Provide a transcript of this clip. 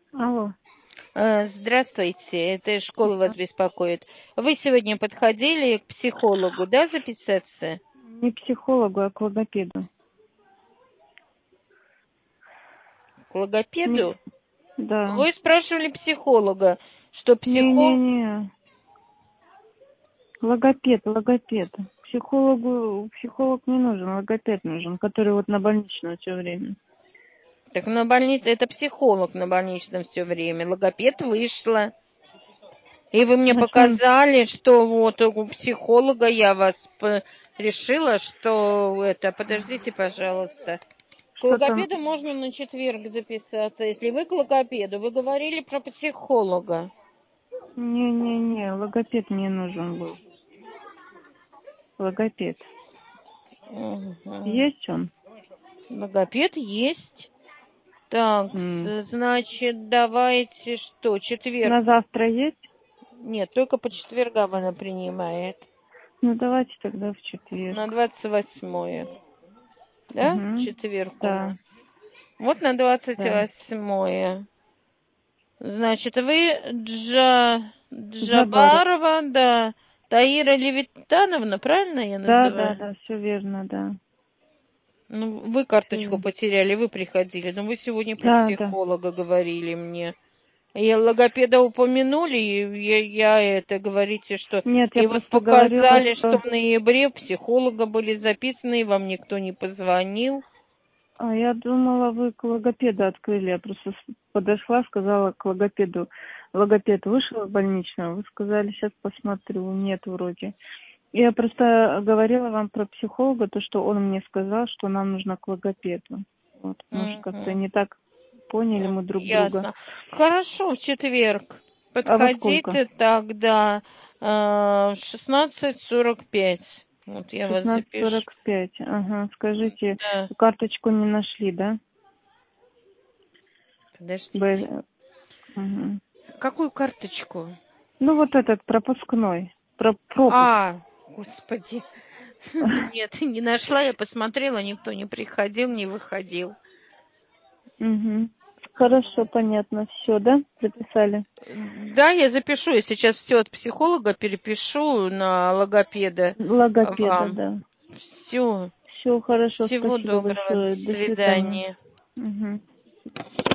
Алло. Здравствуйте, это школа вас беспокоит. Вы сегодня подходили к психологу, да, записаться? Не психологу, а к логопеду. К логопеду? Да. Вы спрашивали психолога, что психолог... Не-не-не. Логопед. Психолог не нужен, логопед нужен, который вот на больничном все время. Так на больнице, это психолог на больничном все время. Логопед вышла. И вы мне Начнем. показали, что вот у психолога я вас решила, что это... Подождите, пожалуйста. К Что там? логопеду можно на четверг записаться. Если вы к логопеду, вы говорили про психолога. Не-не-не, логопед мне нужен был. Логопед. Угу. Есть он? Логопед есть. Так, значит, давайте что, четверг? На завтра есть? Нет, только по четвергам она принимает. Ну, давайте тогда в На четверг. 28-е. Да? Угу. Четверг у Да, нас. Вот на да. 28-е. Значит, вы Джабаров. Джабарова, да, Таира Левитановна, правильно я называю? Да, все верно, да. Ну, вы Все карточку верно. потеряли, вы приходили. Но вы сегодня про Да. психолога говорили мне. И логопеда упомянули, и это говорите, что... Нет, я И вот просто говорила, показали, что что... в ноябре психолога были записаны, и вам никто не позвонил. А я думала, вы к логопеду открыли. Я просто подошла, сказала к логопеду. Логопед вышел из больничного. Вы сказали, сейчас посмотрю. Нет, вроде. Я просто говорила вам про психолога, то, что он мне сказал, что нам нужно к логопеду. Вот, может, как-то Мгм. не так поняли мы друг друга. Ясно. Хорошо, в четверг. А во сколько? Подходите тогда в 16:45. Вот я вас запишу. 16:45. Ага, скажите, Да. карточку не нашли, да? Подождите. Б... Мгм. Какую карточку? Ну, вот этот пропускной. Пропуск. Господи. Нет, не нашла, я посмотрела, никто не приходил, не выходил. Угу. Хорошо, понятно. Все, да? Записали? Да, я запишу, я сейчас все от психолога перепишу на логопеда Логопеда, вам. да. Все. Все хорошо, Всего спасибо доброго. До большое. До свидания. свидания. Угу.